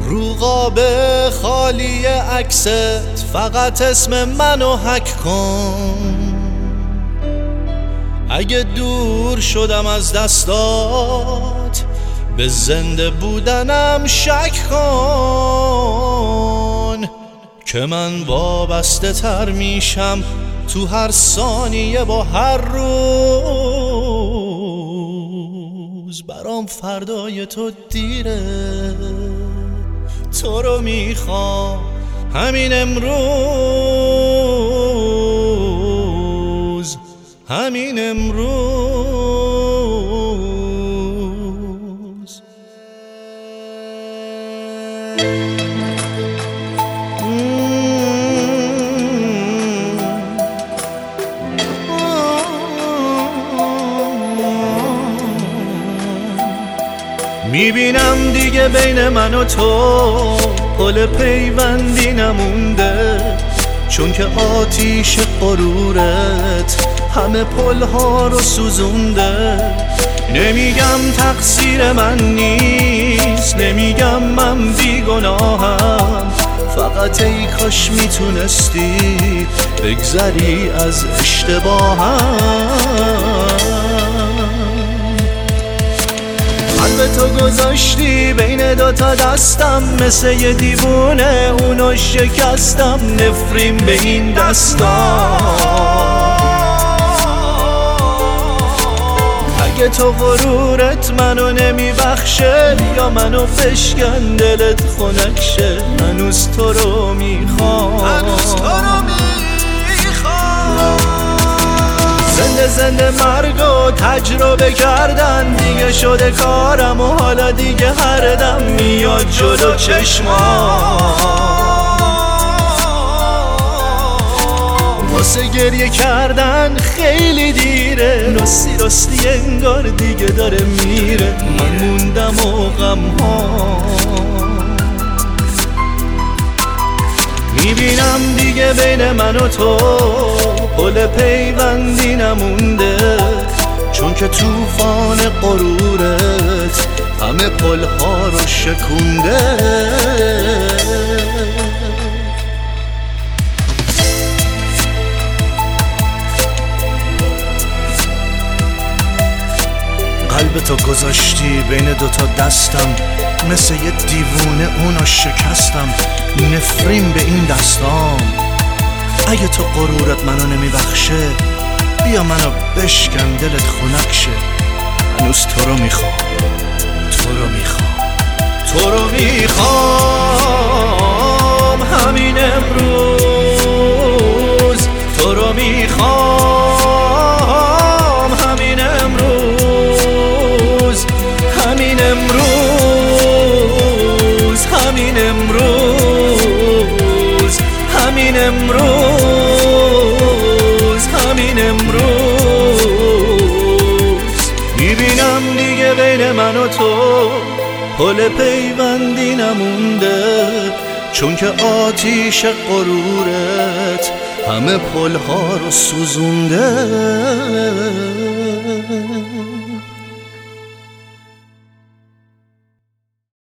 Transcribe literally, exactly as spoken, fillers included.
رو قاب خالی عکست فقط اسم منو حک کن. اگه دور شدم از دستات به زنده بودنم شک کن، که من وابسته تر میشم تو هر ثانیه با هر روز. برام فردای تو دیره، تو رو میخوام همین امروز، همین امروز. میبینم دیگه بین من و تو پل پیوندی نمونده، چون که آتیش غرورت همه پل ها رو سوزونده. نمیگم تقصیر من نیست، نمیگم من بیگناهم، فقط ای کاش میتونستی بگذری از اشتباهم. قلب تو گذاشتی بین دوتا دستم، مثل یه دیوونه اونو شکستم. نفرین به این دستام، اگه تو غرورت منو نمیبخشه یا منو بشکن دلت خنک شه. هنوز تو رو میخوام، هنوز تو رو میخوام. زنده زنده مرگو تجربه کردن دیگه شده کارم، و حالا دیگه هر دم میاد جلو چشمام. واسه گریه کردن خیلی دیره، راستی راستی انگار دیگه داره میره. من موندم و غم ها میبینم دیگه بین من و تو پل پیوندی نمونده، چون که توفان غرورت همه پل ها رو شکونده. قلب تو گذاشتی بین دوتا دستم، مثل یه دیوونه اونو شکستم. نفرین به این دستام، اگه تو غرورت منو نمیبخشه بیا منو بشکن دلت خنک شه. هنوز تو رو میخوام، تو رو میخوام، تو رو میخوام همین امروز. تو رو میخوام همین امروز، همین امروز، همین امروز، همین امروز، همین امروز. میبینم دیگه بین من و تو پل پیوندی نمونده، چون که آتیش غرورت همه پل ها رو سوزونده.